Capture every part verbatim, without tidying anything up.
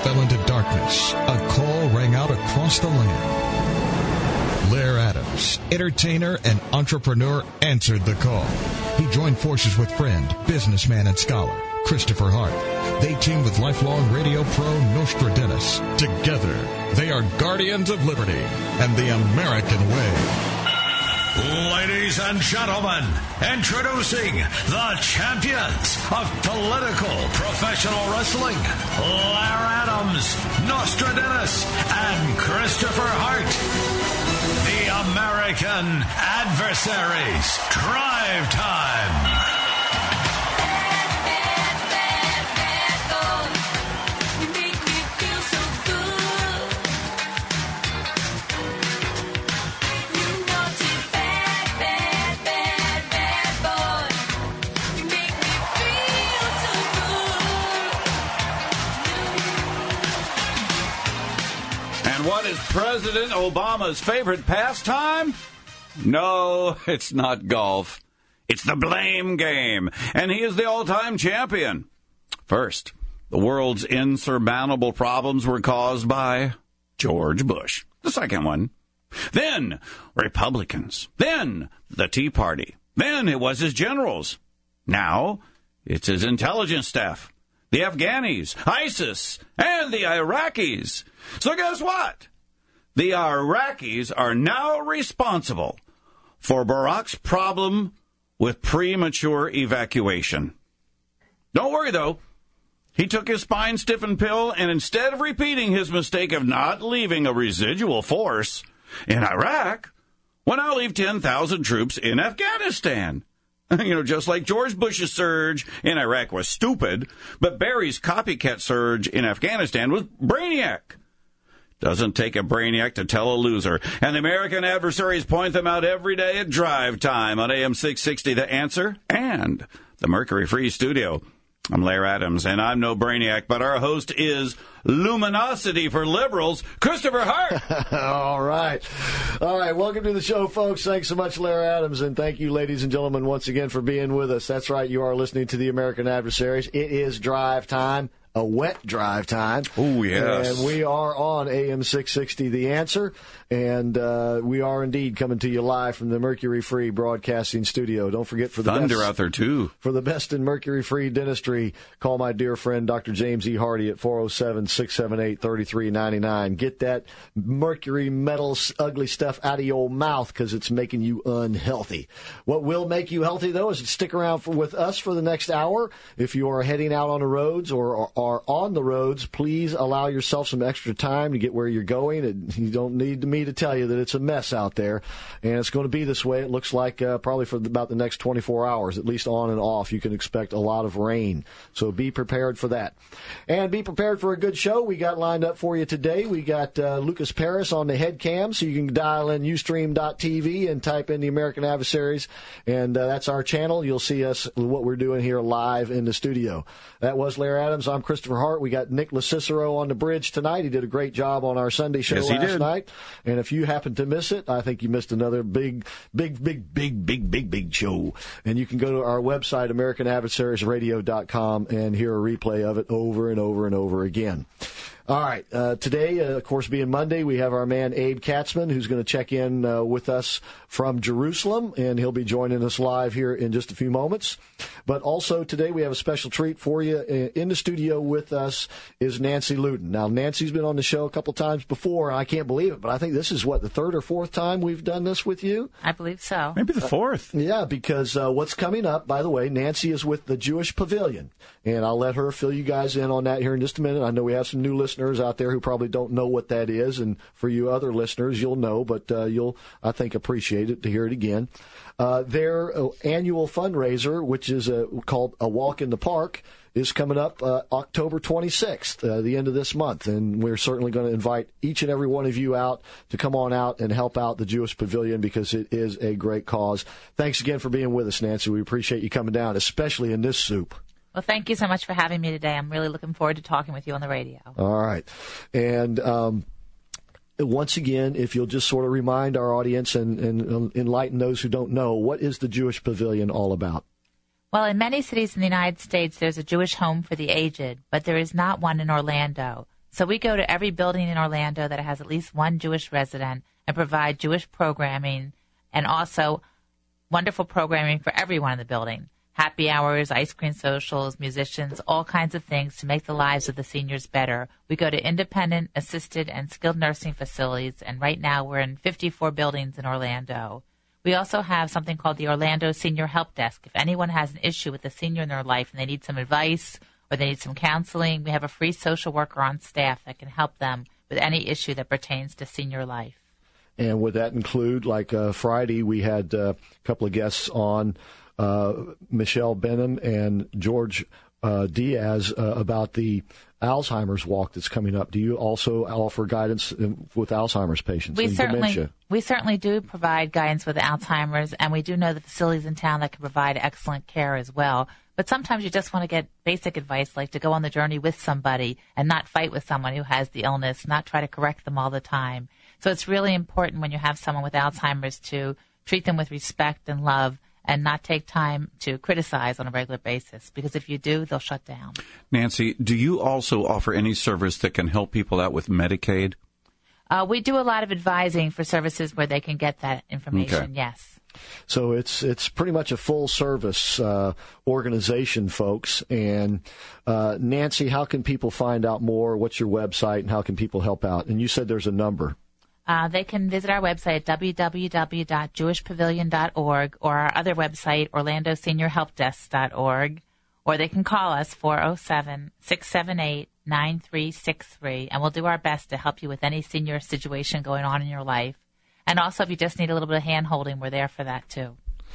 fell into darkness, a call rang out across the land. Lair Adams, entertainer and entrepreneur, answered the call. He joined forces with friend, businessman, and scholar Christopher Hart. They teamed with lifelong radio pro Nostradamus. Together, they are guardians of liberty and the American way. Ladies and gentlemen, introducing the champions of political professional wrestling, Lair Adams, Nostradamus, and Christopher Hart. The American Adversaries. Drive Time. What is President Obama's favorite pastime? No, it's not golf. It's the blame game, and he is the all-time champion. First, the world's insurmountable problems were caused by George Bush. The second one. Then, Republicans. Then, the Tea Party. Then, it was his generals. Now, it's his intelligence staff. The Afghanis, ISIS, and the Iraqis. So guess what? The Iraqis are now responsible for Barack's problem with premature evacuation. Don't worry, though. He took his spine-stiffened pill, and instead of repeating his mistake of not leaving a residual force in Iraq, will now leave ten thousand troops in Afghanistan. You know, just like George Bush's surge in Iraq was stupid, but Barry's copycat surge in Afghanistan was brainiac. Doesn't take a brainiac to tell a loser. And the American Adversaries point them out every day at Drive Time on A M six sixty, The Answer, and the Mercury Free Studio. I'm Lair Adams, and I'm no brainiac, but our host is Luminosity for Liberals, Christopher Hart. All right. All right. Welcome to the show, folks. Thanks so much, Lair Adams, and thank you, ladies and gentlemen, once again for being with us. That's right. You are listening to the American Adversaries. It is Drive Time. A wet drive time. Oh, yes. And we are on A M six sixty, The Answer, and uh, we are indeed coming to you live from the Mercury Free Broadcasting Studio. Don't forget, for the Thunder best, out there, too. For the best in Mercury Free dentistry, call my dear friend Doctor James E. Hardy at four oh seven, six seven eight, three three nine nine. Get that mercury metal ugly stuff out of your mouth because it's making you unhealthy. What will make you healthy, though, is to stick around for, with us for the next hour. If you are heading out on the roads or, or are on the roads, please allow yourself some extra time to get where you're going. And you don't need me to tell you that it's a mess out there, and it's going to be this way. It looks like uh, probably for about the next twenty-four hours, at least on and off, you can expect a lot of rain. So be prepared for that, and be prepared for a good show we got lined up for you today. We got uh, Lucas Paris on the head cam, so you can dial in ustream dot t v and type in the American Adversaries, and uh, that's our channel. You'll see us, what we're doing here live in the studio. That was Lair Adams. I'm Christopher Hart. We got Nick Cicero on the bridge tonight. He did a great job on our Sunday show yes, last night. And if you happen to miss it, I think you missed another big, big, big, big, big, big, big show. And you can go to our website, american adversaries radio dot com, and hear a replay of it over and over and over again. All right. Uh, today, uh, of course, being Monday, we have our man Abe Katzman, who's going to check in uh, with us from Jerusalem, and he'll be joining us live here in just a few moments. But also today, we have a special treat for you. In the studio with us is Nancy Luton. Now, Nancy's been on the show a couple times before, and I can't believe it, but I think this is, what, the third or fourth time we've done this with you? I believe so. Maybe the fourth. Uh, yeah, because uh, what's coming up, by the way, Nancy is with the Jewish Pavilion, and I'll let her fill you guys in on that here in just a minute. I know we have some new listeners out there who probably don't know what that is, and for you other listeners, you'll know, but uh, you'll, I think, appreciate it to hear it again. Uh, their uh, annual fundraiser, which is uh, called A Walk in the Park, is coming up uh, October twenty-sixth, uh, the end of this month, and we're certainly going to invite each and every one of you out to come on out and help out the Jewish Pavilion because it is a great cause. Thanks again for being with us, Nancy. We appreciate you coming down, especially in this soup. Well, thank you so much for having me today. I'm really looking forward to talking with you on the radio. All right. And um, once again, if you'll just sort of remind our audience and, and enlighten those who don't know, what is the Jewish Pavilion all about? Well, in many cities in the United States, there's a Jewish home for the aged, but there is not one in Orlando. So we go to every building in Orlando that has at least one Jewish resident and provide Jewish programming and also wonderful programming for everyone in the building. Happy hours, ice cream socials, musicians, all kinds of things to make the lives of the seniors better. We go to independent, assisted, and skilled nursing facilities, and right now we're in fifty-four buildings in Orlando. We also have something called the Orlando Senior Help Desk. If anyone has an issue with a senior in their life and they need some advice or they need some counseling, we have a free social worker on staff that can help them with any issue that pertains to senior life. And would that include, like uh, Friday, we had uh, a couple of guests on, uh, Michelle Benham and George uh, Diaz, uh, about the Alzheimer's walk that's coming up. Do you also offer guidance with Alzheimer's patients we and certainly, dementia? We certainly do provide guidance with Alzheimer's, and we do know the facilities in town that can provide excellent care as well. But sometimes you just want to get basic advice, like to go on the journey with somebody and not fight with someone who has the illness, not try to correct them all the time. So it's really important when you have someone with Alzheimer's to treat them with respect and love and not take time to criticize on a regular basis, because if you do, they'll shut down. Nancy, do you also offer any service that can help people out with Medicaid? Uh, we do a lot of advising for services where they can get that information, Okay. yes. So it's it's pretty much a full-service uh, organization, folks. And uh, Nancy, how can people find out more? What's your website, and how can people help out? And you said there's a number. Uh, they can visit our website at w w w dot jewish pavilion dot org or our other website, orlando senior help desk dot org, or they can call us four oh seven, six seven eight, nine three six three, and we'll do our best to help you with any senior situation going on in your life. And also, if you just need a little bit of hand-holding, we're there for that, too.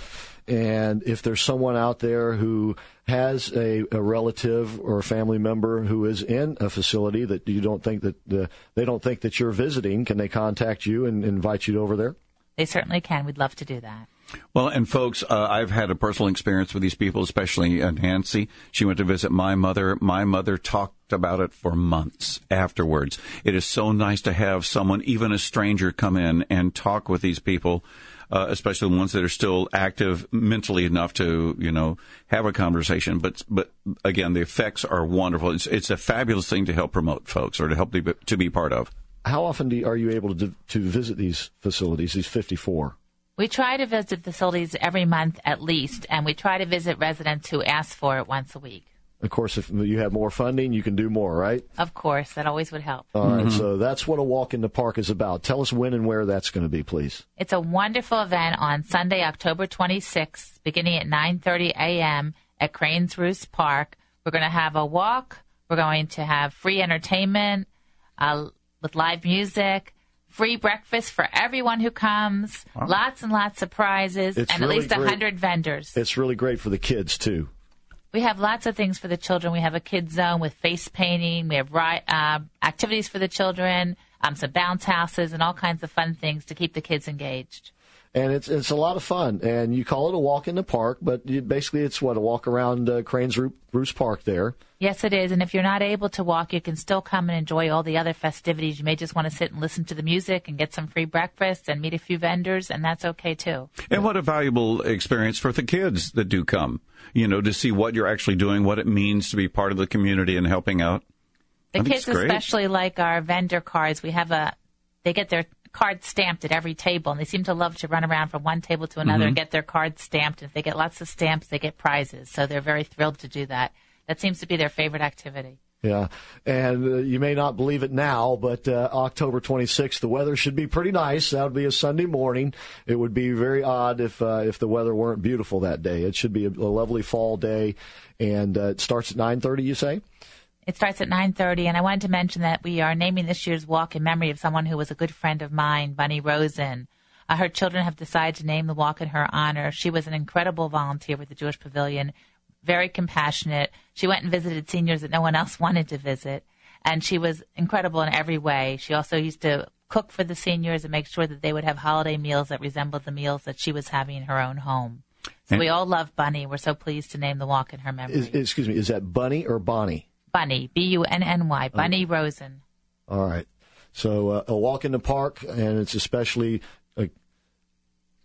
And if there's someone out there who has a, a relative or a family member who is in a facility that you don't think that uh, they don't think that you're visiting, can they contact you and invite you over there? They certainly can. We'd love to do that. Well, and folks, uh, I've had a personal experience with these people, especially uh, Nancy. She went to visit my mother. My mother talked about it for months afterwards. It is so nice to have someone, even a stranger, come in and talk with these people, uh, especially the ones that are still active mentally enough to, you know, have a conversation. But, but again, the effects are wonderful. It's, it's a fabulous thing to help promote, folks, or to help be, to be part of. How often do you, are you able to to visit these facilities, these fifty-four? We try to visit facilities every month at least, and we try to visit residents who ask for it once a week. Of course, if you have more funding, you can do more, right? Of course. That always would help. All right, so that's what A Walk in the Park is about. Tell us when and where that's going to be, please. It's a wonderful event on Sunday, October twenty-sixth, beginning at nine thirty a.m. at Cranes Roost Park. We're going to have a walk. We're going to have free entertainment uh, with live music. Free breakfast for everyone who comes. Wow. Lots and lots of prizes, it's and really at least one hundred great. vendors. It's really great for the kids, too. We have lots of things for the children. We have a kids zone with face painting. We have uh, activities for the children, um, some bounce houses, and all kinds of fun things to keep the kids engaged. And it's it's a lot of fun. And you call it a walk in the park, but you, basically it's, what, a walk around uh, Cranes Roost Park there. Yes, it is. And if you're not able to walk, you can still come and enjoy all the other festivities. You may just want to sit and listen to the music and get some free breakfast and meet a few vendors, and that's okay, too. And what a valuable experience for the kids that do come, you know, to see what you're actually doing, what it means to be part of the community and helping out. The kids especially like our vendor cards. We have a, they get their cards stamped at every table, and they seem to love to run around from one table to another mm-hmm. and get their cards stamped. If they get lots of stamps, they get prizes. So they're very thrilled to do that. That seems to be their favorite activity. Yeah, and uh, you may not believe it now, but uh, October twenty-sixth, the weather should be pretty nice. That would be a Sunday morning. It would be very odd if uh, if the weather weren't beautiful that day. It should be a, a lovely fall day, and uh, it starts at nine thirty, you say? It starts at nine thirty, and I wanted to mention that we are naming this year's walk in memory of someone who was a good friend of mine, Bunny Rosen. Uh, her children have decided to name the walk in her honor. She was an incredible volunteer with the Jewish Pavilion, very compassionate. She went and visited seniors that no one else wanted to visit, and she was incredible in every way. She also used to cook for the seniors and make sure that they would have holiday meals that resembled the meals that she was having in her own home. So and we all love Bunny. We're so pleased to name the walk in her memory. Is, excuse me, is that Bunny or Bonnie? Bunny, B U N N Y, Bunny oh. Rosen. All right. So uh, a walk in the park, and it's especially uh,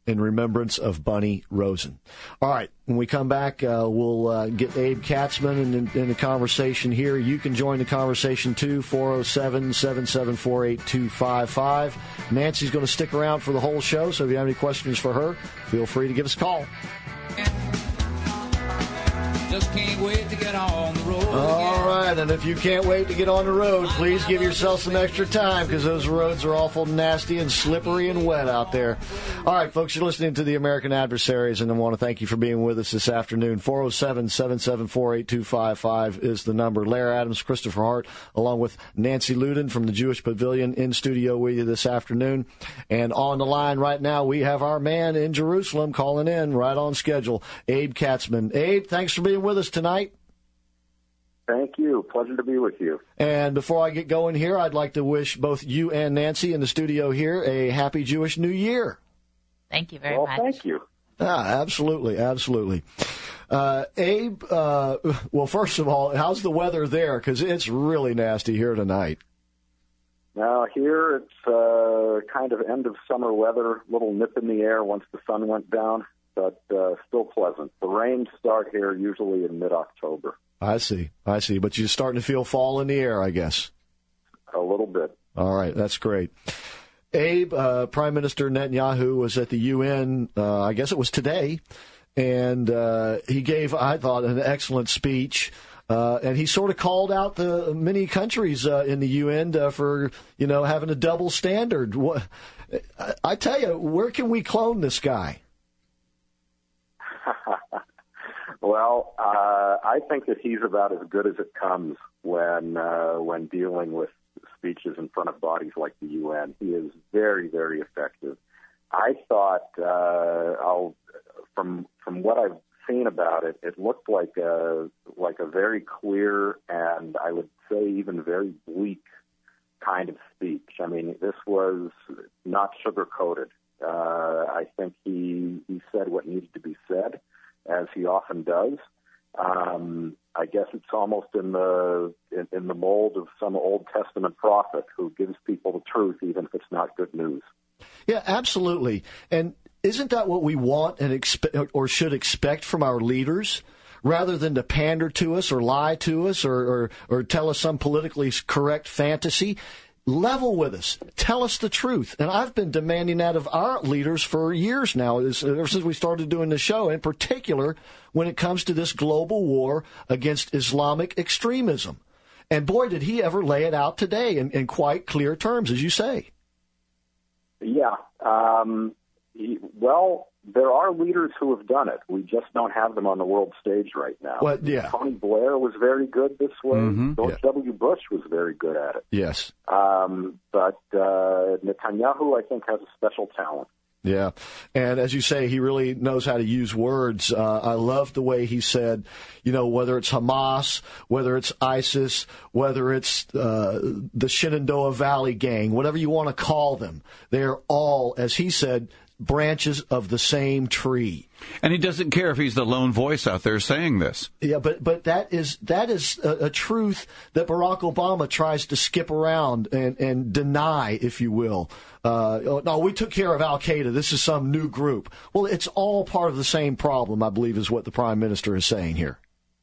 in remembrance of Bunny Rosen. All right, when we come back, uh, we'll uh, get Abe Katzman in, in, in the conversation here. You can join the conversation, too, four oh seven, seven seven four, eight two five five. Nancy's going to stick around for the whole show, so if you have any questions for her, feel free to give us a call. Just can't wait to get on the road. All right, and if you can't wait to get on the road, please give yourself some extra time because those roads are awful nasty and slippery and wet out there. All right, folks, you're listening to the American Adversaries, and I want to thank you for being with us this afternoon. four oh seven, seven seven four, eight two five five is the number. Larry Adams, Christopher Hart, along with Nancy Luden from the Jewish Pavilion in studio with you this afternoon. And on the line right now, we have our man in Jerusalem calling in right on schedule, Abe Katzman. Abe, thanks for being with us tonight. Thank you. Pleasure to be with you. And before I get going here, I'd like to wish both you and Nancy in the studio here a happy Jewish New Year. Thank you very well, much. Thank you. Ah, absolutely, absolutely. Uh, Abe, uh, well, first of all, how's the weather there? Because it's really nasty here tonight. Now, here it's uh, kind of end of summer weather, little nip in the air once the sun went down, but uh, still pleasant. The rains start here usually in mid-October. I see, I see. But you're starting to feel fall in the air, I guess. A little bit. All right, that's great. Abe, uh, Prime Minister Netanyahu was at the U N, uh, I guess it was today, and uh, he gave, I thought, an excellent speech. Uh, and he sort of called out the many countries uh, in the U N uh, for, you know, having a double standard. What, I, I tell you, where can we clone this guy? Well, uh, I think that he's about as good as it comes when uh, when dealing with speeches in front of bodies like the U N. He is very, very effective. I thought, uh, I'll, from from what I've seen about it, it looked like a like a very clear and I would say even very bleak kind of speech. I mean, this was not sugar-coated. Uh, I think he he said what needed to be said, as he often does. Um, I guess it's almost in the in, in the mold of some Old Testament prophet who gives people the truth, even if it's not good news. Yeah, absolutely. And isn't that what we want and expect, or should expect from our leaders, rather than to pander to us or lie to us or, or, or tell us some politically correct fantasy? Level with us. Tell us the truth. And I've been demanding that of our leaders for years now, ever since we started doing the show, in particular when it comes to this global war against Islamic extremism. And boy, did he ever lay it out today in, in quite clear terms, as you say. Yeah. Um, he, well, there are leaders who have done it. We just don't have them on the world stage right now. Well, yeah. Tony Blair was very good this way. Mm-hmm. George Yeah. W. Bush was very good at it. Yes. Um, but uh, Netanyahu, I think, has a special talent. Yeah. And as you say, he really knows how to use words. Uh, I love the way he said, you know, whether it's Hamas, whether it's ISIS, whether it's uh, the Shenandoah Valley Gang, whatever you want to call them, they're all, as he said, branches of the same tree. And he doesn't care if he's the lone voice out there saying this. Yeah, but but that is that is a, a truth that Barack Obama tries to skip around and, and deny, if you will. Uh, no, we took care of Al-Qaeda. This is some new group. Well, it's all part of the same problem, I believe, is what the Prime Minister is saying here.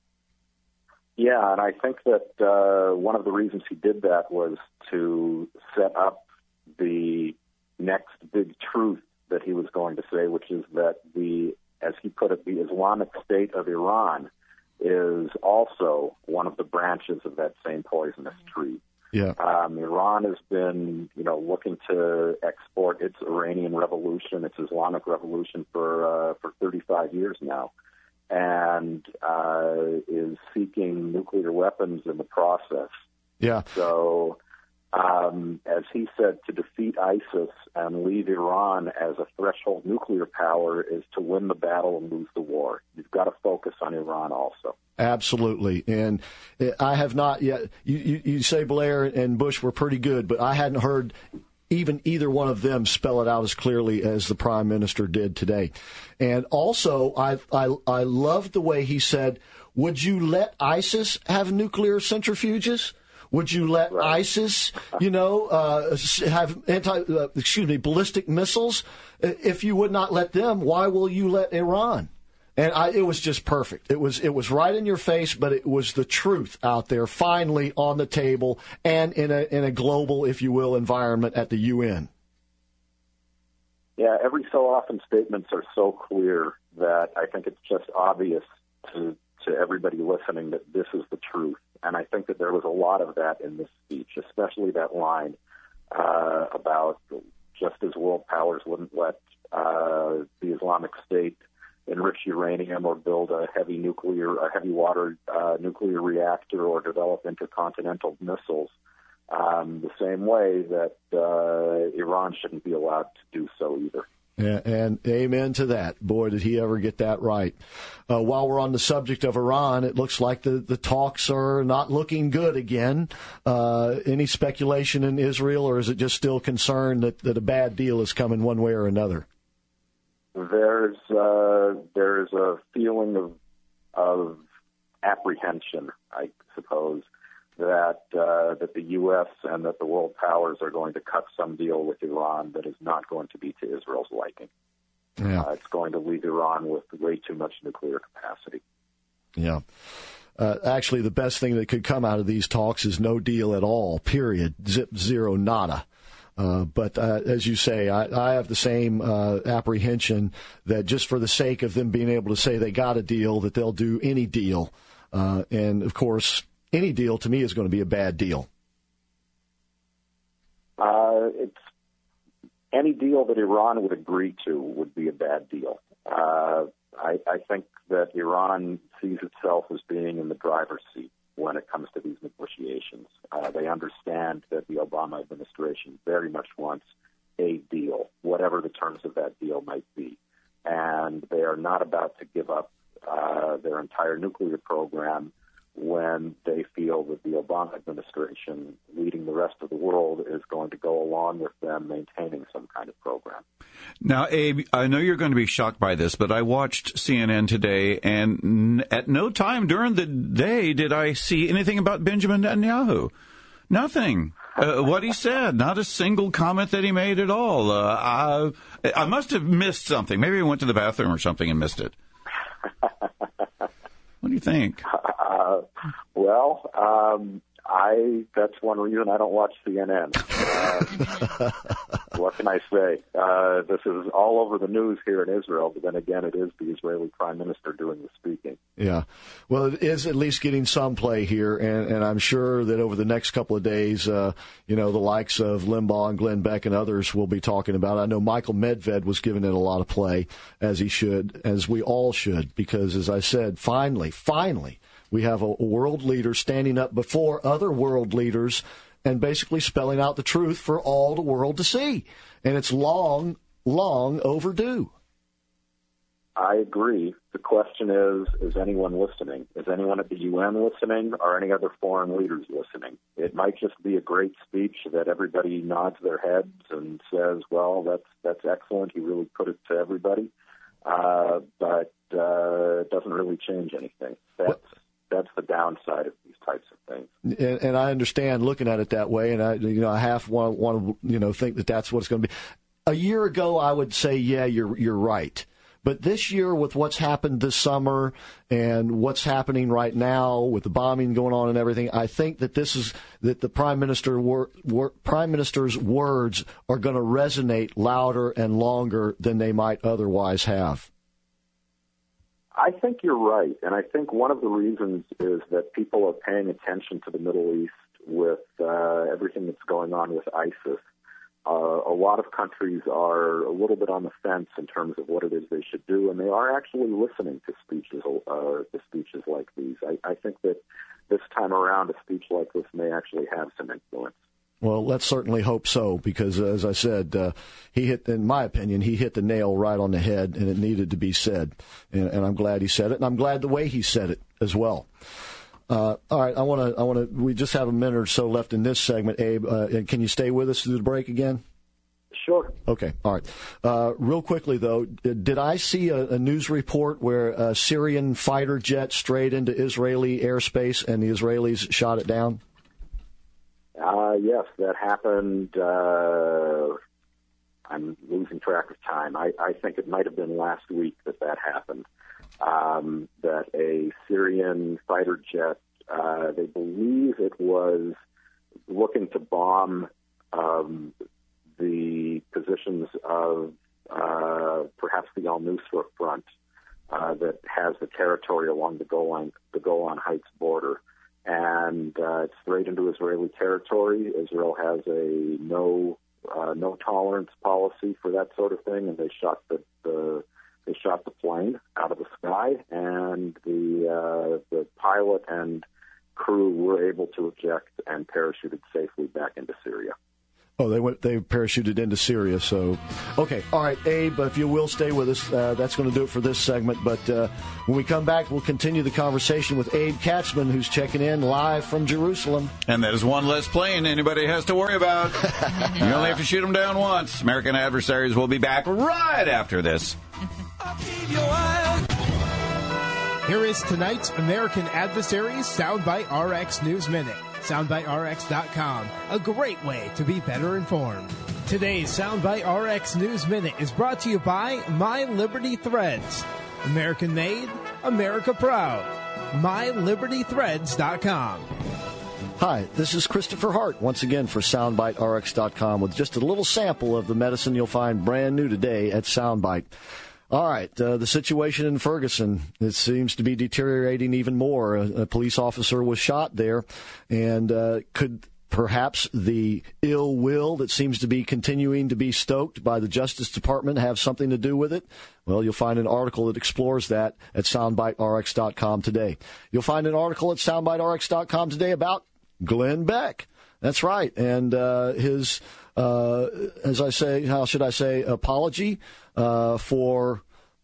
Yeah, and I think that uh, one of the reasons he did that was to set up the next big truth that he was going to say, which is that the, as he put it, the Islamic State of Iran is also one of the branches of that same poisonous tree. Yeah. Um, Iran has been, you know, looking to export its Iranian revolution, its Islamic revolution for uh, for thirty-five years now, and uh, is seeking nuclear weapons in the process. Yeah. So, um, as he said, to defeat ISIS and leave Iran as a threshold nuclear power is to win the battle and lose the war. You've got to focus on Iran also. Absolutely. And I have not yet, you, you, you say Blair and Bush were pretty good, but I hadn't heard even either one of them spell it out as clearly as the Prime Minister did today. And also, I, I, I loved the way he said, would you let ISIS have nuclear centrifuges? Would you let Right. ISIS, you know, uh, have anti, uh, excuse me, ballistic missiles? If you would not let them, why will you let Iran? And I, it was just perfect. It was it was right in your face, but it was the truth out there, finally on the table, and in a in a global, if you will, environment at the U N. Yeah, every so often statements are so clear that I think it's just obvious to to everybody listening that this is the truth. And I think that there was a lot of that in this speech, especially that line uh, about just as world powers wouldn't let uh, the Islamic State enrich uranium or build a heavy nuclear, a heavy water uh, nuclear reactor or develop intercontinental missiles. Um, the same way that uh, Iran shouldn't be allowed to do so either. Yeah, and amen to that. Boy, did he ever get that right. Uh, while we're on the subject of Iran, it looks like the, the talks are not looking good again. Uh, any speculation in Israel, or is it just still concern that, that a bad deal is coming one way or another? There's uh, there's a feeling of of apprehension, I suppose, that uh, that the U S and that the world powers are going to cut some deal with Iran that is not going to be to Israel's liking. Yeah. Uh, it's going to leave Iran with way too much nuclear capacity. Yeah. Uh, actually, the best thing that could come out of these talks is no deal at all, period, zip, zero, nada. Uh, but uh, as you say, I, I have the same uh, apprehension that just for the sake of them being able to say they got a deal, that they'll do any deal. Uh, and, of course, any deal to me is going to be a bad deal. Uh, it's any deal that Iran would agree to would be a bad deal. Uh, I, I think that Iran sees itself as being in the driver's seat when it comes to these negotiations. Uh, they understand that the Obama administration very much wants a deal, whatever the terms of that deal might be. And they are not about to give up uh, their entire nuclear program when they feel that the Obama administration leading the rest of the world is going to go along with them maintaining some kind of program. Now, Abe, I know you're going to be shocked by this, but I watched C N N today, and n- at no time during the day did I see anything about Benjamin Netanyahu. Nothing. Uh, what he said, not a single comment that he made at all. Uh, I, I must have missed something. Maybe I went to the bathroom or something and missed it. What do you think? Uh, well, um, I that's one reason I don't watch C N N. Uh, what can I say? Uh, this is all over the news here in Israel, but then again, it is the Israeli prime minister doing the speaking. Yeah. Well, it is at least getting some play here, and, and I'm sure that over the next couple of days, uh, you know, the likes of Limbaugh and Glenn Beck and others will be talking about it. I know Michael Medved was giving it a lot of play, as he should, as we all should, because, as I said, finally, finally, we have a world leader standing up before other world leaders and basically spelling out the truth for all the world to see. And it's long, long overdue. I agree. The question is, is anyone listening? Is anyone at the U N listening, or any other foreign leaders listening? It might just be a great speech that everybody nods their heads and says, well, that's that's excellent. He really put it to everybody. Uh, but uh, it doesn't really change anything. That's what? That's the downside of these types of things. And, and I understand looking at it that way, and I, you know, I half want, want to, you know, think that that's what it's going to be. A year ago, I would say, yeah, you're you're right. But this year, with what's happened this summer and what's happening right now with the bombing going on and everything, I think that this is that the prime minister wor, wor, prime minister's words are going to resonate louder and longer than they might otherwise have. I think you're right, and I think one of the reasons is that people are paying attention to the Middle East with uh, everything that's going on with ISIS. Uh, a lot of countries are a little bit on the fence in terms of what it is they should do, and they are actually listening to speeches, uh, to speeches like these. I, I think that this time around, a speech like this may actually have some influence. Well, let's certainly hope so, because, uh, as I said, uh, he hit, in my opinion, he hit the nail right on the head, and it needed to be said. And, and I'm glad he said it, and I'm glad the way he said it as well. Uh, all right, I want to, I want to, we just have a minute or so left in this segment, Abe. Uh, can you stay with us through the break again? Sure. Okay, all right. Uh, real quickly, though, did I see a, a news report where a Syrian fighter jet strayed into Israeli airspace and the Israelis shot it down? Uh, yes, that happened. Uh, I'm losing track of time. I, I think it might have been last week that that happened. Um, that a Syrian fighter jet, uh, they believe it was looking to bomb um, the positions of uh, perhaps the Al-Nusra front uh, that has the territory along the Golan, the Golan Heights border. And uh, it's straight into Israeli territory. Israel has a no uh, no tolerance policy for that sort of thing, and they shot the, the they shot the plane out of the sky, and the uh, the pilot and crew were able to eject and parachuted safely back into Syria. Oh, they went. They parachuted into Syria. So, okay, all right, Abe. If you will stay with us, uh, that's going to do it for this segment. But uh, when we come back, we'll continue the conversation with Abe Katzman, who's checking in live from Jerusalem. And that is one less plane anybody has to worry about. You only have to shoot them down once. American Adversaries will be back right after this. Here is tonight's American Adversaries Soundbite R X News Minute. soundbite R X dot com, a great way to be better informed. Today's Soundbite R X News Minute is brought to you by My Liberty Threads. American made, America proud. my liberty threads dot com. Hi, this is Christopher Hart, once again for soundbite R X dot com, with just a little sample of the medicine you'll find brand new today at Soundbite. All right, uh, the situation in Ferguson, it seems to be deteriorating even more. A, a police officer was shot there, and uh, could perhaps the ill will that seems to be continuing to be stoked by the Justice Department have something to do with it? Well, you'll find an article that explores that at soundbite R X dot com today. You'll find an article at soundbite R X dot com today about Glenn Beck. That's right, and uh, his, uh, as I say, how should I say, apology uh, for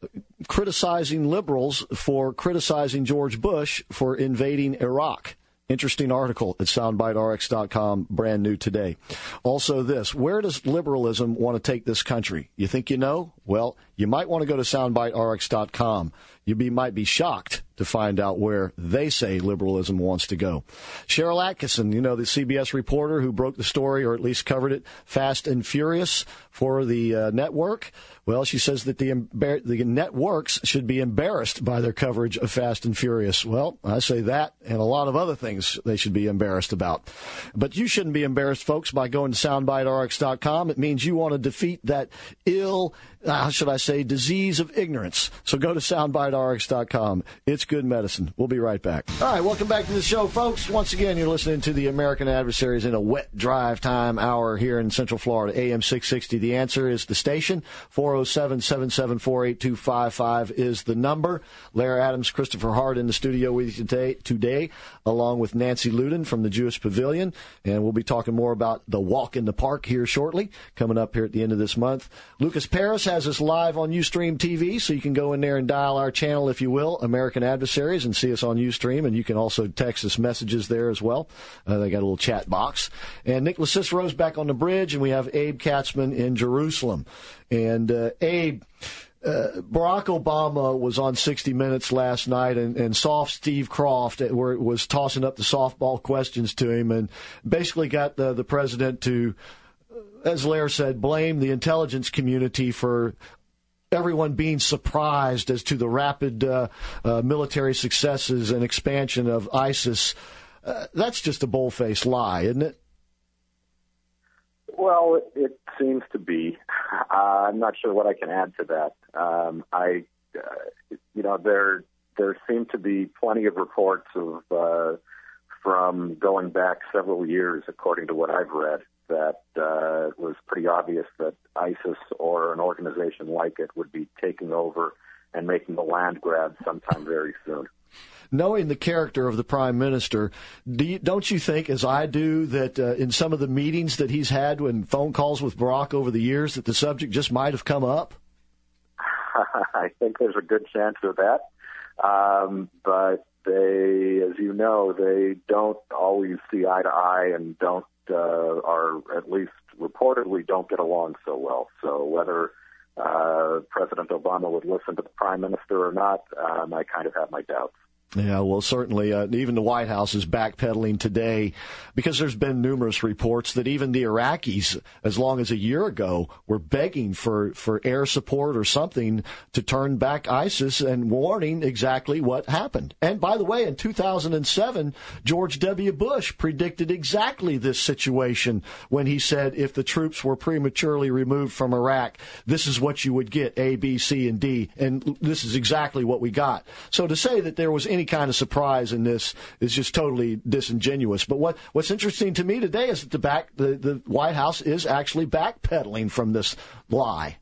criticizing liberals for criticizing George Bush for invading Iraq. Interesting article at soundbite R X dot com, brand new today. Also this, where does liberalism want to take this country? You think you know? Well, you might want to go to soundbite R X dot com. You be, might be shocked to find out where they say liberalism wants to go. Cheryl Atkinson, you know, the C B S reporter who broke the story, or at least covered it, Fast and Furious for the uh, network. Well, she says that the, embar- the networks should be embarrassed by their coverage of Fast and Furious. Well, I say that and a lot of other things they should be embarrassed about. But you shouldn't be embarrassed, folks, by going to soundbite R X dot com. It means you want to defeat that ill, uh, how should I say, disease of ignorance. So go to soundbite R X dot com. It's good medicine. We'll be right back. All right, welcome back to the show, folks. Once again, you're listening to the American Adversaries in a wet drive time hour here in Central Florida. A M six sixty, The Answer is the station. four oh seven, seven seven four, eight two five five is the number. Larry Adams, Christopher Hart in the studio with you today, today, along with Nancy Luden from the Jewish Pavilion. And we'll be talking more about the walk in the park here shortly, coming up here at the end of this month. Lucas Paris has us live on Ustream T V, so you can go in there and dial our channel, if you will, American Adversaries, and see us on Ustream. And you can also text us messages there as well. Uh, they got a little chat box. And Nick Cicero's back on the bridge, and we have Abe Katzman in Jerusalem. And uh, Abe, uh, Barack Obama was on sixty minutes last night, and, and soft Steve Kroft were, was tossing up the softball questions to him, and basically got the, the president to, as Lair said, blame the intelligence community for everyone being surprised as to the rapid uh, uh, military successes and expansion of ISIS. Uh, that's just a bold-faced lie, isn't it? Well, it, it seems to be. Uh, I'm not sure what I can add to that. Um, I, uh, you know, there there seem to be plenty of reports of uh, from going back several years, according to what I've read, that uh, it was pretty obvious that ISIS or an organization like it would be taking over and making the land grab sometime very soon. Knowing the character of the prime minister, do you, don't you think, as I do, that uh, in some of the meetings that he's had and phone calls with Barack over the years, that the subject just might have come up? I think there's a good chance of that. Um, but they, as you know, they don't always see eye to eye and don't, uh, or at least reportedly don't get along so well. So whether uh, President Obama would listen to the prime minister or not, um, I kind of have my doubts. Yeah, well, certainly, uh, even the White House is backpedaling today because there's been numerous reports that even the Iraqis, as long as a year ago, were begging for, for air support or something to turn back ISIS and warning exactly what happened. And by the way, in two thousand seven, George W. Bush predicted exactly this situation when he said if the troops were prematurely removed from Iraq, this is what you would get, A, B, C, and D. And this is exactly what we got. So to say that there was any kind of surprise in this is just totally disingenuous. But what, what's interesting to me today is that the back the, the White House is actually backpedaling from this lie.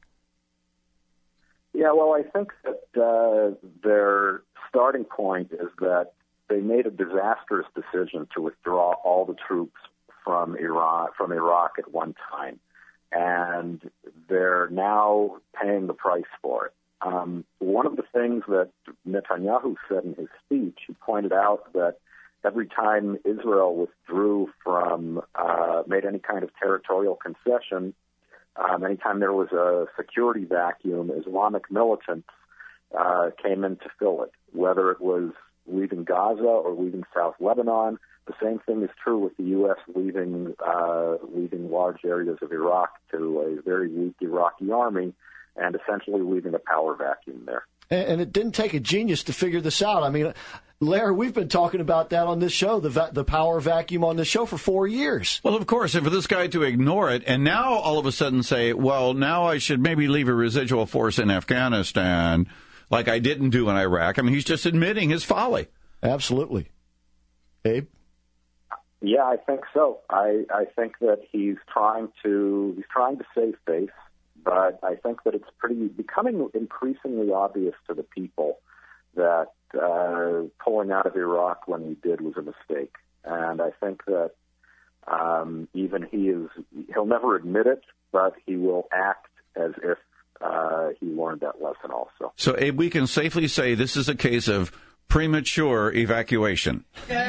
Yeah, well, I think that uh, their starting point is that they made a disastrous decision to withdraw all the troops from Iraq from Iraq at one time, and they're now paying the price for it. Um, one of the things that Netanyahu said in his speech, he pointed out that every time Israel withdrew from, uh, made any kind of territorial concession, um, anytime there was a security vacuum, Islamic militants uh, came in to fill it, whether it was leaving Gaza or leaving South Lebanon. The same thing is true with the U S leaving, uh, leaving large areas of Iraq to a very weak Iraqi army, and essentially leaving a power vacuum there. And it didn't take a genius to figure this out. I mean, Larry, we've been talking about that on this show, the va- the power vacuum on this show for four years. Well, of course, and for this guy to ignore it and now all of a sudden say, well, now I should maybe leave a residual force in Afghanistan like I didn't do in Iraq. I mean, he's just admitting his folly. Absolutely. Abe? Yeah, I think so. I, I think that he's trying to he's trying to save face. But I think that it's pretty becoming increasingly obvious to the people that uh, pulling out of Iraq when we did was a mistake. And I think that um, even he is, he'll never admit it, but he will act as if uh, he learned that lesson also. So, Abe, we can safely say this is a case of premature evacuation.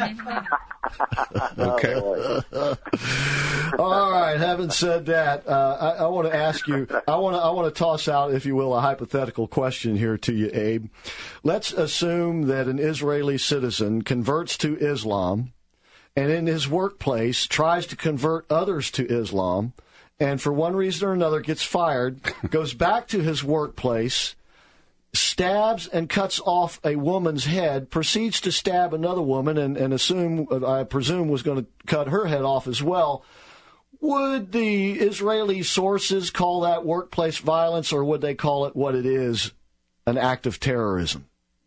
Okay. All right. Having said that, uh, I, I want to ask you. I want to. I want to toss out, if you will, a hypothetical question here to you, Abe. Let's assume that an Israeli citizen converts to Islam, and in his workplace tries to convert others to Islam, and for one reason or another gets fired, goes back to his workplace, stabs and cuts off a woman's head, proceeds to stab another woman and, and assume, I presume, was going to cut her head off as well. Would the Israeli sources call that workplace violence, or would they call it what it is, an act of terrorism?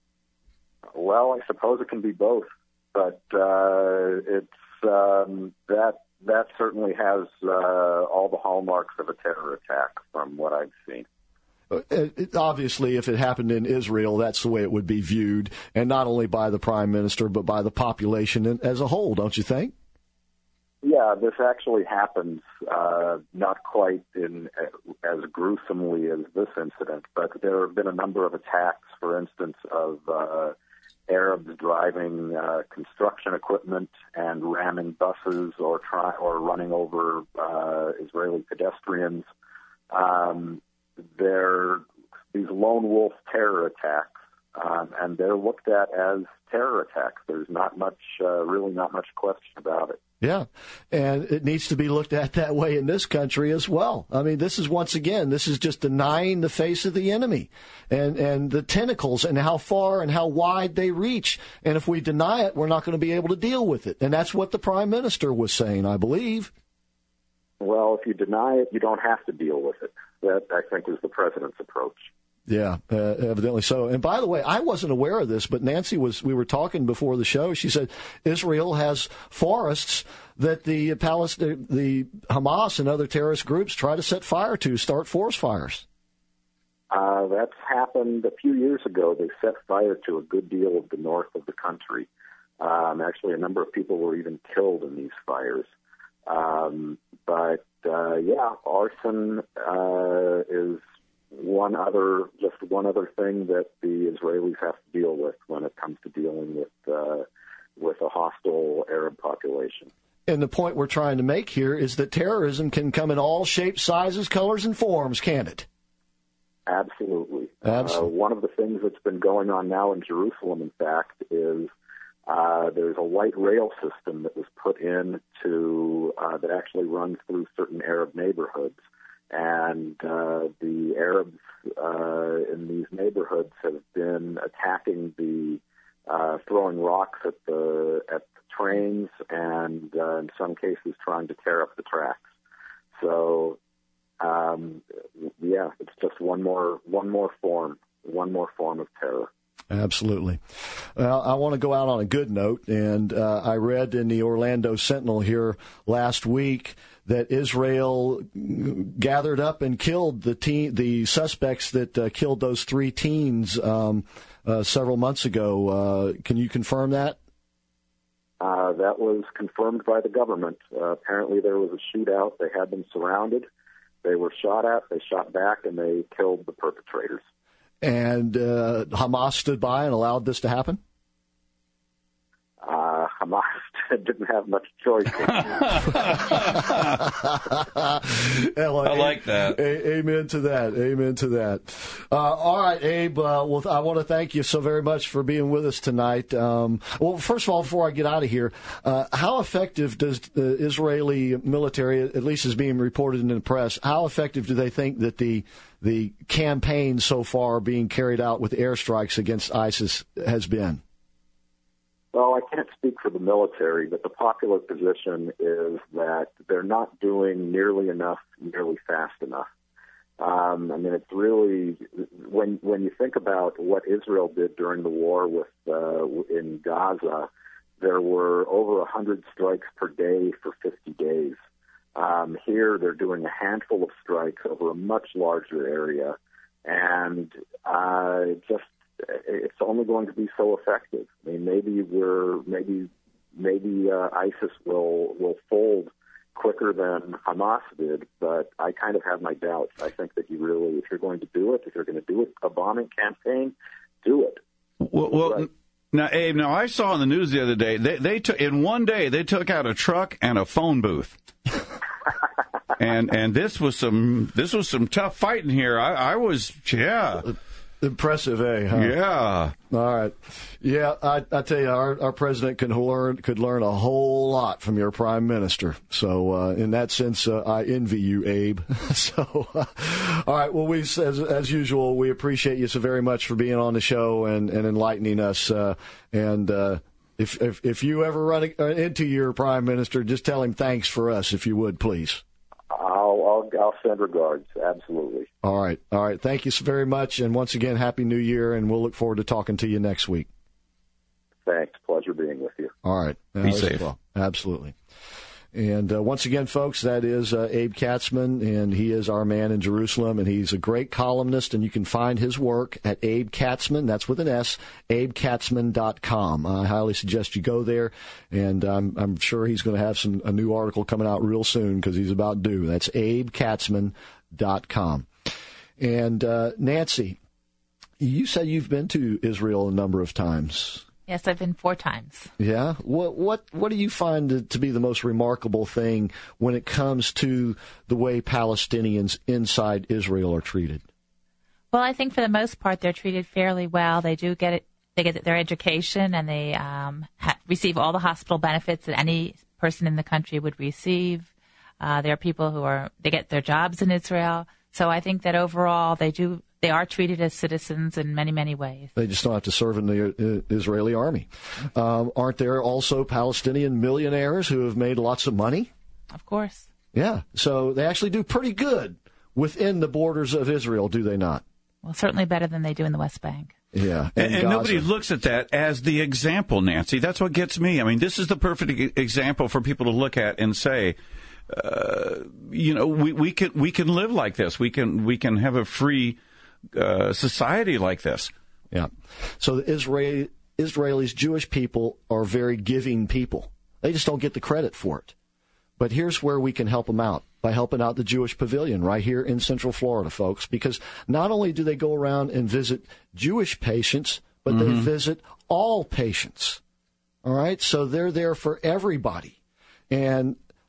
Well, I suppose it can be both, but uh, it's um, that that certainly has uh, all the hallmarks of a terror attack from what I've seen. It, obviously, if it happened in Israel, that's the way it would be viewed, and not only by the prime minister, but by the population as a whole, don't you think? Yeah, this actually happens, uh, not quite in as gruesomely as this incident, but there have been a number of attacks, for instance, of uh, Arabs driving uh, construction equipment and ramming buses or try or running over uh, Israeli pedestrians. Um, they're these lone wolf terror attacks, um, and they're looked at as terror attacks. There's not much, uh, really not much question about it. Yeah, and it needs to be looked at that way in this country as well. I mean, this is, once again, this is just denying the face of the enemy and, and the tentacles and how far and how wide they reach. And if we deny it, we're not going to be able to deal with it. And that's what the prime minister was saying, I believe. Well, if you deny it, you don't have to deal with it. That, I think, is the president's approach. Yeah, uh, evidently so. And by the way, I wasn't aware of this, but Nancy was, we were talking before the show. She said Israel has forests that the Palestine, the Hamas and other terrorist groups try to set fire to, start forest fires. Uh, that's happened a few years ago. They set fire to a good deal of the north of the country. Um, actually, a number of people were even killed in these fires. Um, but, uh, yeah, arson uh, is one other, just one other thing that the Israelis have to deal with when it comes to dealing with uh, with a hostile Arab population. And the point we're trying to make here is that terrorism can come in all shapes, sizes, colors, and forms, can't it? Absolutely. Absolutely. Uh, one of the things that's been going on now in Jerusalem, in fact, is uh, there's a light rail system that was put in to, uh, that actually runs through certain Arab neighborhoods. And uh, the Arabs uh, in these neighborhoods have been attacking the, uh, throwing rocks at the at the trains, and uh, in some cases trying to tear up the tracks. So, um, yeah, it's just one more one more form, one more form of terror. Absolutely. Well, I want to go out on a good note, and uh, I read in the Orlando Sentinel here last week that Israel gathered up and killed the teen, the suspects that uh, killed those three teens um, uh, several months ago. Uh, can you confirm that? Uh, that was confirmed by the government. Uh, apparently there was a shootout. They had them surrounded. They were shot at. They shot back, and they killed the perpetrators. And uh, Hamas stood by and allowed this to happen? Uh, Hamas didn't have much choice. Well, I like that. A- amen to that. Amen to that. Uh, all right, Abe. Uh, well, I want to thank you so very much for being with us tonight. Um, well, first of all, before I get out of here, uh, how effective does the Israeli military, at least as being reported in the press, how effective do they think that the the campaign so far being carried out with airstrikes against ISIS has been? Well, I can't speak for the military, but the popular position is that they're not doing nearly enough, nearly fast enough. Um, I mean, it's really, when when you think about what Israel did during the war with uh, in Gaza, there were over one hundred strikes per day for fifty days. Um, here, they're doing a handful of strikes over a much larger area, and uh, just it's only going to be so effective. I mean, maybe we're maybe maybe uh, ISIS will will fold quicker than Hamas did, but I kind of have my doubts. I think that you really, if you're going to do it, if you're going to do a bombing campaign, do it. Well, well right. Now, Abe, now I saw on the news the other day they they took in one day they took out a truck and a phone booth. and and this was some this was some tough fighting here. I, I was yeah. Impressive, eh? Huh? Yeah. All right. Yeah, I, I tell you, our, our president can learn could learn a whole lot from your prime minister. So, uh, in that sense, uh, I envy you, Abe. so, uh, all right. Well, we as as usual, we appreciate you so very much for being on the show and, and enlightening us. Uh, and uh, if, if if you ever run into your prime minister, just tell him thanks for us, if you would, please. I'll, I'll, I'll send regards. Absolutely. All right. All right. Thank you so very much. And once again, Happy New Year, and we'll look forward to talking to you next week. Thanks. Pleasure being with you. All right. Be uh, safe. Well. Absolutely. And uh, once again, folks, that is uh, Abe Katzman, and he is our man in Jerusalem, and he's a great columnist, and you can find his work at Abe Katzman, that's with an S, abe katzman dot com. I highly suggest you go there, and I'm, I'm sure he's going to have some a new article coming out real soon because he's about due. That's abe katzman dot com. And uh, Nancy, you said you've been to Israel a number of times. Yes, I've been four times. Yeah? What what what do you find to be the most remarkable thing when it comes to the way Palestinians inside Israel are treated? Well, I think for the most part they're treated fairly well. They do get it, they get their education, and they um, ha- receive all the hospital benefits that any person in the country would receive. Uh, there are people who are they get their jobs in Israel. So I think that overall they do. They are treated as citizens in many, many ways. They just don't have to serve in the Israeli army. Um, aren't there also Palestinian millionaires who have made lots of money? Of course. Yeah. So they actually do pretty good within the borders of Israel, do they not? Well, certainly better than they do in the West Bank. Yeah. And, and nobody looks at that as the example, Nancy. That's what gets me. I mean, this is the perfect example for people to look at and say, uh, you know, we, we can we can live like this. We can we can have a free Uh, society like this. Yeah. So the Israel, Israelis, Jewish people are very giving people. They just don't get the credit for it. But here's where we can help them out, by helping out the Jewish Pavilion right here in Central Florida, folks, because not only do they go around and visit Jewish patients, but mm-hmm. they visit all patients. All right? So they're there for everybody. And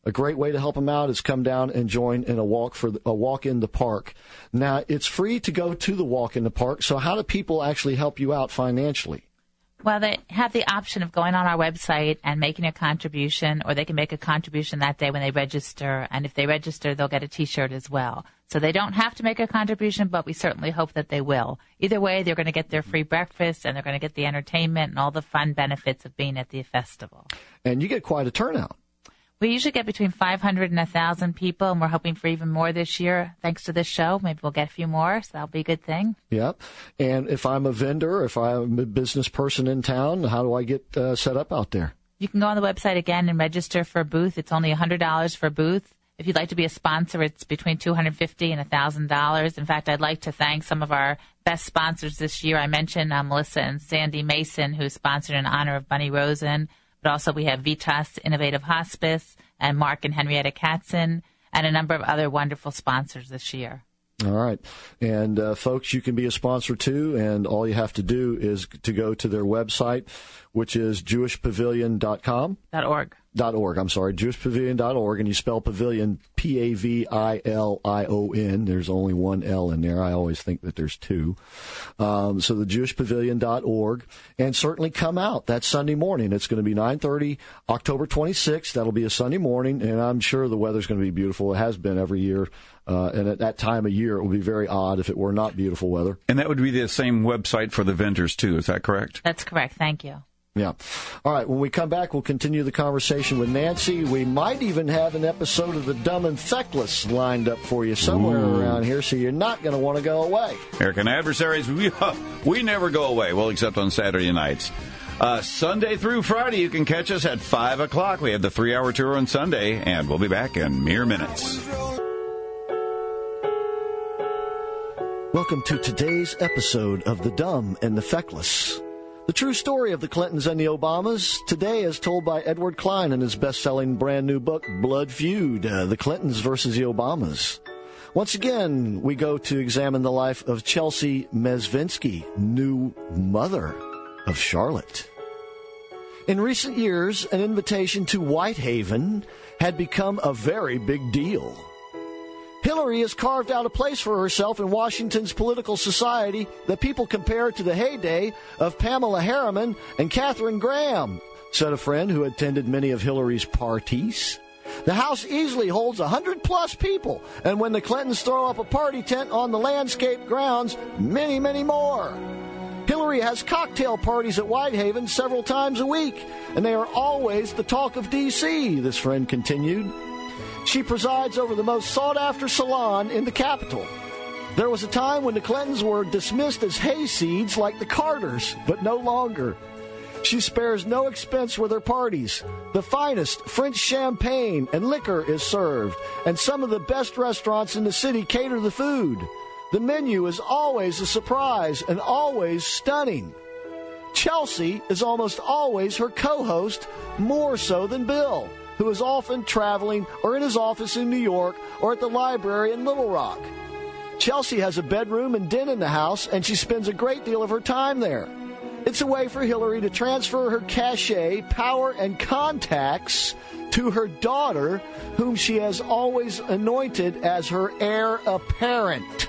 A great way to help them out is come down and join in a walk for the, a walk in the park. Now, it's free to go to the walk in the park, so how do people actually help you out financially? Well, they have the option of going on our website and making a contribution, or they can make a contribution that day when they register. And if they register, they'll get a T-shirt as well. So they don't have to make a contribution, but we certainly hope that they will. Either way, they're going to get their free breakfast, and they're going to get the entertainment and all the fun benefits of being at the festival. And you get quite a turnout. We usually get between five hundred and one thousand people, and we're hoping for even more this year thanks to this show. Maybe we'll get a few more, so that'll be a good thing. Yep. And if I'm a vendor, if I'm a business person in town, how do I get uh, set up out there? You can go on the website again and register for a booth. It's only one hundred dollars for a booth. If you'd like to be a sponsor, it's between two hundred fifty dollars and one thousand dollars. In fact, I'd like to thank some of our best sponsors this year. I mentioned uh, Melissa and Sandy Mason, who sponsored in honor of Bunny Rosen. But also we have Vitas Innovative Hospice and Mark and Henrietta Katzen and a number of other wonderful sponsors this year. All right. And, uh, folks, you can be a sponsor, too, and all you have to do is to go to their website, which is jewish pavilion dot com. Dot org. Dot org, I'm sorry, jewish pavilion dot org, and you spell pavilion P A V I L I O N. There's only one L in there. I always think that there's two. Um, so the jewish pavilion dot org, and certainly come out that Sunday morning. It's going to be nine thirty, October twenty-sixth. That'll be a Sunday morning, and I'm sure the weather's going to be beautiful. It has been every year, uh, and at that time of year, it would be very odd if it were not beautiful weather. And that would be the same website for the vendors, too. Is that correct? That's correct. Thank you. Yeah. All right. When we come back, we'll continue the conversation with Nancy. We might even have an episode of The Dumb and Feckless lined up for you somewhere Ooh. around here, so you're not going to want to go away. American Adversaries, we, uh, we never go away, well, except on Saturday nights. Uh, Sunday through Friday, you can catch us at five o'clock. We have the three-hour tour on Sunday, and we'll be back in mere minutes. Welcome to today's episode of The Dumb and the Feckless. The true story of the Clintons and the Obamas, today as told by Edward Klein in his best-selling brand-new book, Blood Feud, uh, The Clintons versus the Obamas. Once again, we go to examine the life of Chelsea Mesvinsky, new mother of Charlotte. In recent years, an invitation to Whitehaven had become a very big deal. Hillary has carved out a place for herself in Washington's political society that people compare to the heyday of Pamela Harriman and Katharine Graham, said a friend who attended many of Hillary's parties. The house easily holds one hundred plus people, and when the Clintons throw up a party tent on the landscape grounds, many, many more. Hillary has cocktail parties at Whitehaven several times a week, and they are always the talk of D C, this friend continued. She presides over the most sought-after salon in the capital. There was a time when the Clintons were dismissed as hayseeds like the Carters, but no longer. She spares no expense with her parties. The finest French champagne and liquor is served, and some of the best restaurants in the city cater the food. The menu is always a surprise and always stunning. Chelsea is almost always her co-host, more so than Bill, who is often traveling or in his office in New York or at the library in Little Rock. Chelsea has a bedroom and den in the house, and she spends a great deal of her time there. It's a way for Hillary to transfer her cachet, power, and contacts to her daughter, whom she has always anointed as her heir apparent.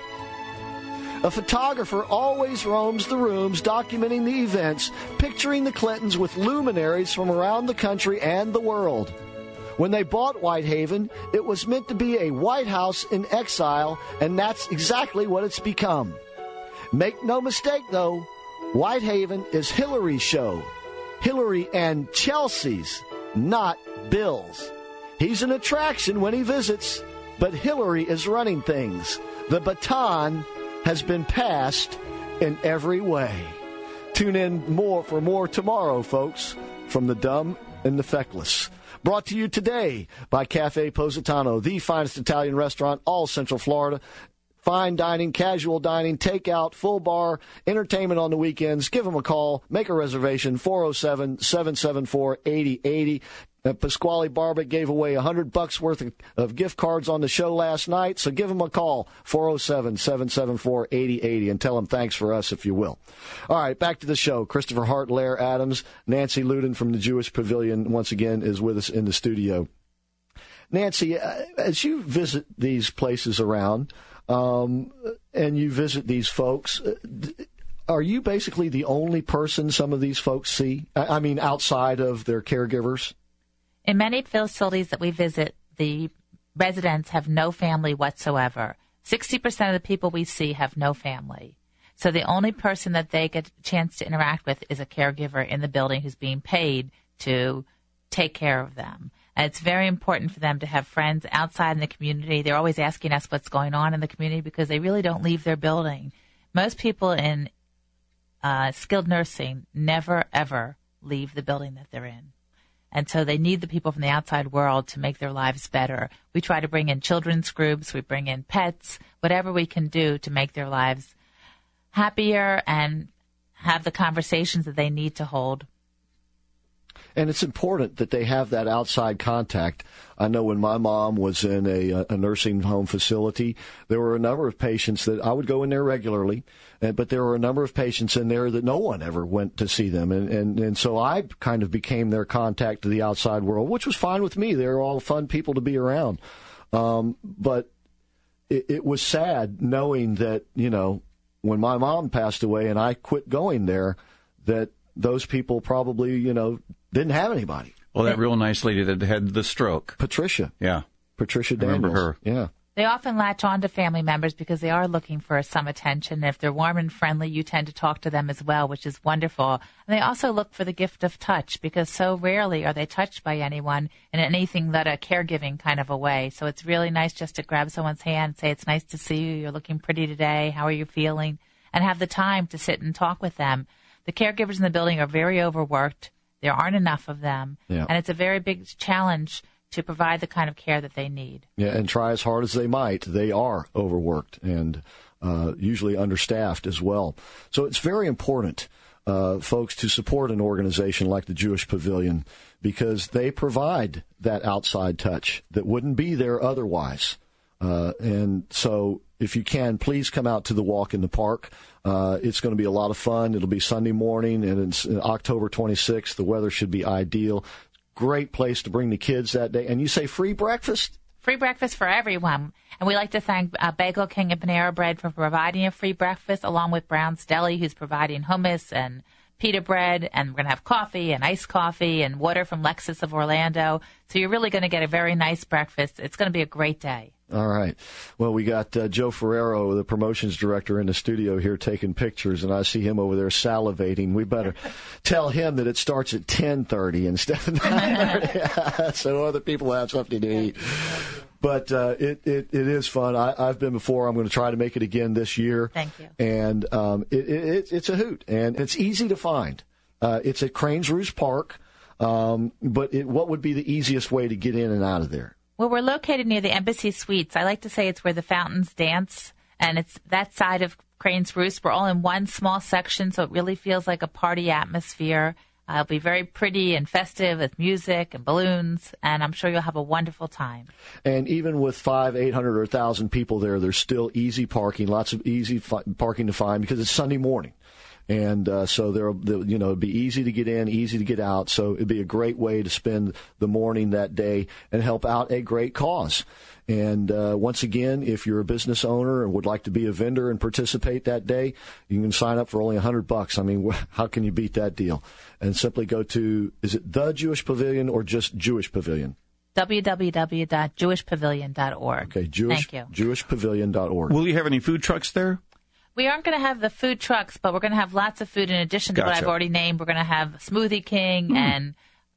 A photographer always roams the rooms documenting the events, picturing the Clintons with luminaries from around the country and the world. When they bought Whitehaven, it was meant to be a White House in exile, and that's exactly what it's become. Make no mistake, though, Whitehaven is Hillary's show. Hillary and Chelsea's, not Bill's. He's an attraction when he visits, but Hillary is running things. The baton has been passed in every way. Tune in more for more tomorrow, folks, from The Dumb and the Feckless. Brought to you today by Cafe Positano, the finest Italian restaurant, all Central Florida. Fine dining, casual dining, takeout, full bar, entertainment on the weekends. Give them a call. Make a reservation, four oh seven, seven seven four, eight oh eight oh. Uh, Pasquale Barba gave away one hundred bucks worth of, of gift cards on the show last night, so give them a call, four oh seven, seven seven four, eight oh eight oh, and tell them thanks for us if you will. All right, back to the show. Christopher Hart, Lair Adams, Nancy Luden from the Jewish Pavilion once again is with us in the studio. Nancy, uh, as you visit these places around um, and you visit these folks, uh, are you basically the only person some of these folks see? I mean, outside of their caregivers? In many facilities that we visit, the residents have no family whatsoever. sixty percent of the people we see have no family. So the only person that they get a chance to interact with is a caregiver in the building who's being paid to take care of them. And it's very important for them to have friends outside in the community. They're always asking us what's going on in the community because they really don't leave their building. Most people in uh, skilled nursing never, ever leave the building that they're in. And so they need the people from the outside world to make their lives better. We try to bring in children's groups. We bring in pets, whatever we can do to make their lives happier and have the conversations that they need to hold. And it's important that they have that outside contact. I know when my mom was in a, a nursing home facility, there were a number of patients that I would go in there regularly, and, but there were a number of patients in there that no one ever went to see them. And, and, and so I kind of became their contact to the outside world, which was fine with me. They were all fun people to be around. Um, but it, it was sad knowing that, you know, when my mom passed away and I quit going there, that those people probably, you know, didn't have anybody. Well, that real nice lady that had the stroke. Patricia. Yeah. Patricia Daniels. I remember her. Yeah. They often latch on to family members because they are looking for some attention. And if they're warm and friendly, you tend to talk to them as well, which is wonderful. And they also look for the gift of touch because so rarely are they touched by anyone in anything but a caregiving kind of a way. So it's really nice just to grab someone's hand and say, it's nice to see you. You're looking pretty today. How are you feeling? And have the time to sit and talk with them. The caregivers in the building are very overworked. There aren't enough of them. Yeah. And it's a very big challenge to provide the kind of care that they need. Yeah, and try as hard as they might, they are overworked and uh, usually understaffed as well. So it's very important, uh, folks, to support an organization like the Jewish Pavilion because they provide that outside touch that wouldn't be there otherwise. Uh, and so if you can, please come out to the walk in the park. Uh, it's going to be a lot of fun. It'll be Sunday morning, and it's October twenty-sixth. The weather should be ideal. Great place to bring the kids that day. And you say free breakfast? Free breakfast for everyone. And we like to thank uh, Bagel King and Panera Bread for providing a free breakfast, along with Brown's Deli, who's providing hummus and pita bread. And we're going to have coffee and iced coffee and water from Lexus of Orlando. So you're really going to get a very nice breakfast. It's going to be a great day. All right. Well, we got uh, Joe Ferrero, the promotions director, in the studio here taking pictures, and I see him over there salivating. We better tell him that it starts at ten thirty instead of nine thirty so other people have something to eat. But uh, it, it, it is fun. I, I've been before. I'm going to try to make it again this year. Thank you. And um, it, it, it's a hoot, and it's easy to find. Uh, it's at Cranes Roost Park, um, but it, what would be the easiest way to get in and out of there? Well, we're located near the Embassy Suites. I like to say it's where the fountains dance, and it's that side of Cranes Roost. We're all in one small section, so it really feels like a party atmosphere. Uh, it'll be very pretty and festive with music and balloons, and I'm sure you'll have a wonderful time. And even with five, eight hundred, or a thousand people there, there's still easy parking, lots of easy fi- parking to find because it's Sunday morning. And uh, so there, you know, it'd be easy to get in, easy to get out. So it'd be a great way to spend the morning that day and help out a great cause. And uh, once again, if you're a business owner and would like to be a vendor and participate that day, you can sign up for only a hundred bucks. I mean, how can you beat that deal? And simply go to, is it the Jewish Pavilion or just Jewish Pavilion? w w w dot jewish pavilion dot org. Okay, Jewish, Thank you. jewish pavilion dot org. Will you have any food trucks there? We aren't going to have the food trucks, but we're going to have lots of food in addition to Gotcha. what I've already named. We're going to have Smoothie King mm. and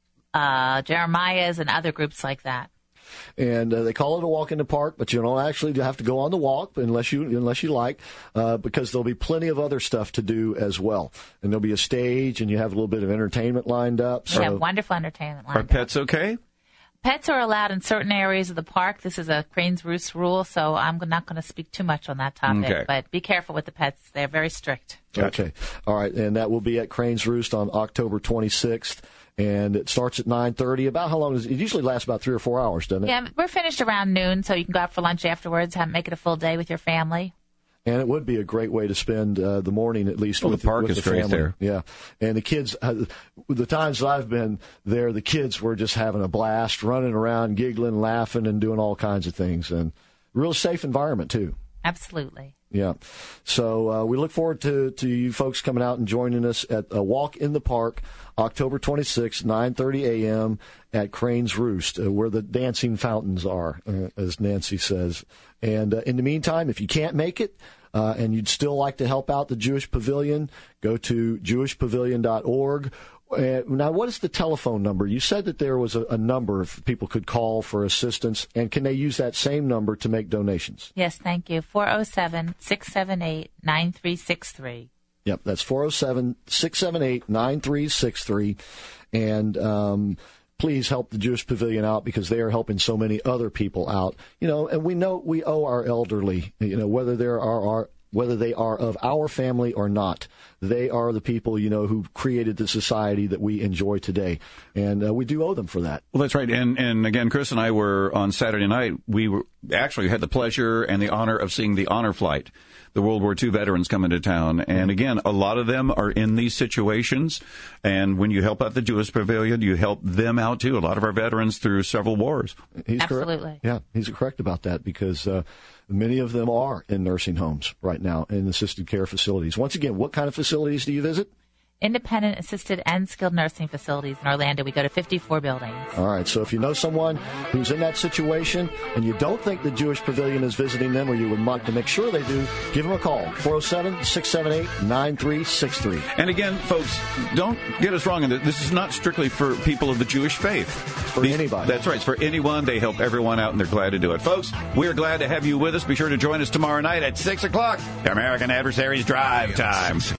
uh, Jeremiah's and other groups like that. And uh, they call it a walk in the park, but you don't actually have to go on the walk unless you unless you like, uh, because there'll be plenty of other stuff to do as well. And there'll be a stage, and you have a little bit of entertainment lined up. We so. have wonderful entertainment lined Are up. pets okay? Pets are allowed in certain areas of the park. This is a Cranes Roost rule, so I'm not going to speak too much on that topic. Okay. But be careful with the pets. They're very strict. Gotcha. Okay. All right. And that will be at Cranes Roost on October twenty-sixth. And it starts at nine thirty. About how long does it? It usually lasts about three or four hours, doesn't it? Yeah, we're finished around noon, so you can go out for lunch afterwards, have, make it a full day with your family. And it would be a great way to spend uh, the morning, at least, well, with the park with is the great family. there. Yeah, and the kids. Uh, the times I've been there, the kids were just having a blast, running around, giggling, laughing, and doing all kinds of things, and real safe environment too. Absolutely. Yeah. So uh, we look forward to, to you folks coming out and joining us at a Walk in the Park, October twenty-sixth, nine thirty a.m. at Crane's Roost, uh, where the dancing fountains are, uh, as Nancy says. And uh, in the meantime, if you can't make it uh, and you'd still like to help out the Jewish Pavilion, go to jewish pavilion dot org. Uh, now, what is the telephone number? You said that there was a, a number if people could call for assistance, and can they use that same number to make donations? Yes, thank you. four oh seven, six seven eight, nine three six three. Yep, that's four oh seven, six seven eight, nine three six three. And um, please help the Jewish Pavilion out because they are helping so many other people out. You know, and we know we owe our elderly, you know, whether there are our whether they are of our family or not. They are the people, you know, who created the society that we enjoy today. And uh, we do owe them for that. Well, that's right. And, and again, Chris and I were on Saturday night. We were actually had the pleasure and the honor of seeing the honor flight, the World War Two veterans come into town. And again, a lot of them are in these situations. And when you help out the Jewish Pavilion, you help them out, too. A lot of our veterans through several wars. He's Absolutely. Correct. Yeah, he's correct about that because uh, many of them are in nursing homes right now, in assisted care facilities. Once again, what kind of facilities do you visit? Independent, assisted, and skilled nursing facilities in Orlando. We go to fifty-four buildings. All right, so if you know someone who's in that situation and you don't think the Jewish Pavilion is visiting them or you would want to make sure they do, give them a call, four oh seven, six seven eight, nine three six three. And again, folks, don't get us wrong. This is not strictly for people of the Jewish faith. For These, anybody. That's right. It's for anyone. They help everyone out, and they're glad to do it. Folks, we're glad to have you with us. Be sure to join us tomorrow night at six o'clock. American Adversaries Drive Time.